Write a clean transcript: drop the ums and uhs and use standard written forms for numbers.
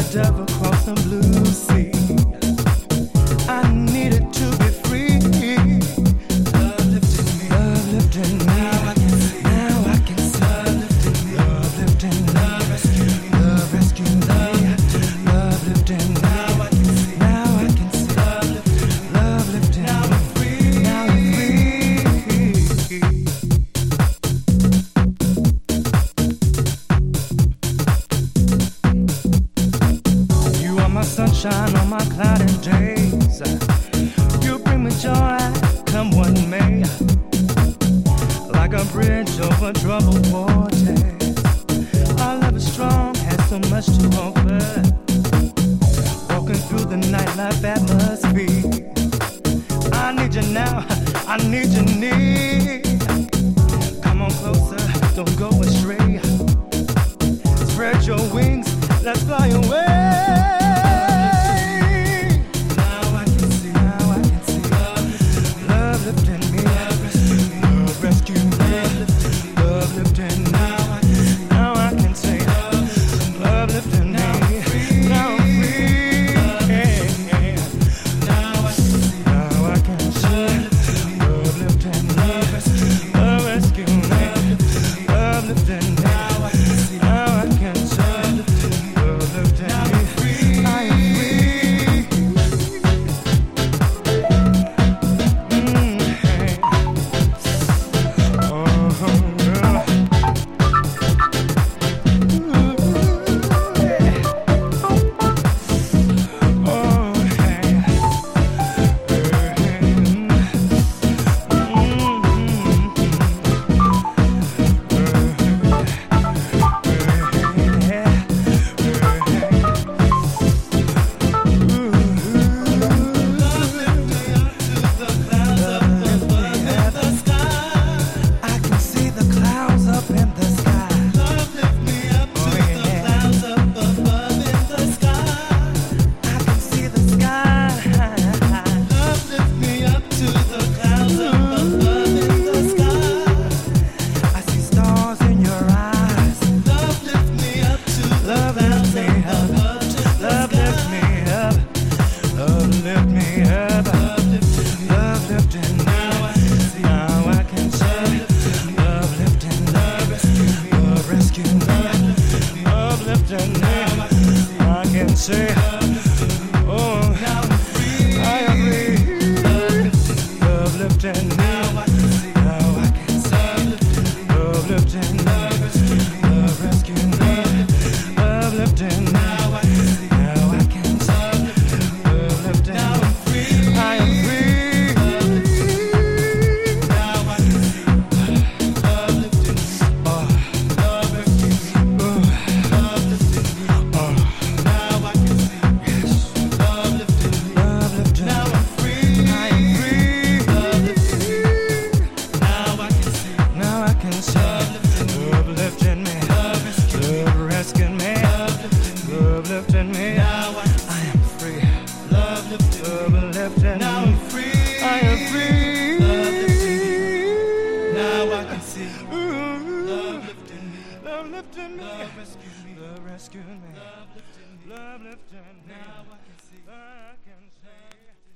dove across the blue sea. I needed to be free. Love lifted me. Love lifted me. Now I can see. Love lifted me. Love rescued me. Love rescued me. Love lifted me. Now I can see. Now I can see. Love lifted me. Now I'm free. Now I'm free. You are my sunshine on my cloudy days. You bring me joy, come what may. Like a bridge over troubled waters. Our love is strong, has so much to offer. Walking through the nightlife atmosphere. I need you now, I need you near. Come on closer, don't go astray. Spread your wings, let's fly away. Say, oh, I agree. Love lifting me. Now I can see. Love lifting me. Love rescuing me. Love lifting me. Now I can see. Love lifting me. I am free. Now I can see. Love lifting me. Love rescuing me. Love lifting me. Love lifting me, love rescuing me, love lifting me. Now I can see, I can say.